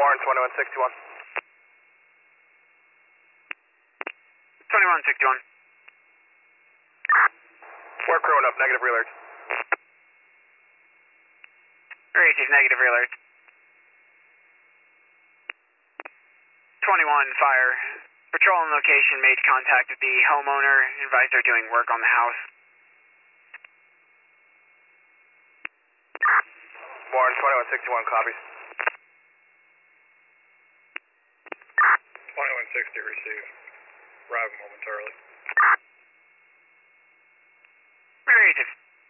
Warren 2161. 2161. We're crewing up, negative real alert. Receive negative real alert. 21 fire. Patrol on location made contact with the homeowner. Advised they're doing work on the house. Warren 2161 copies. 2160 received. Arriving momentarily. Receive.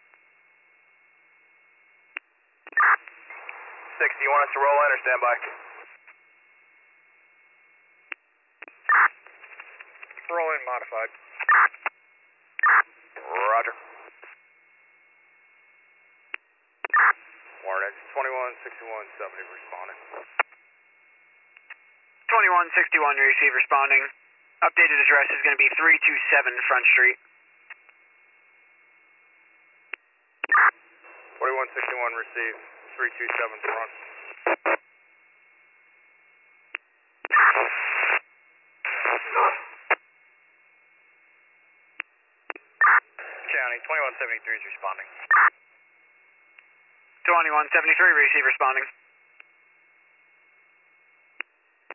60, you want us to roll in or stand by? Roll in modified. Roger. Warren, it's 216170 responding. 2161 receive responding. Updated address is going to be 327 Front Street. 2161 received. 327 front. County 2173 is responding. 2173 receive responding.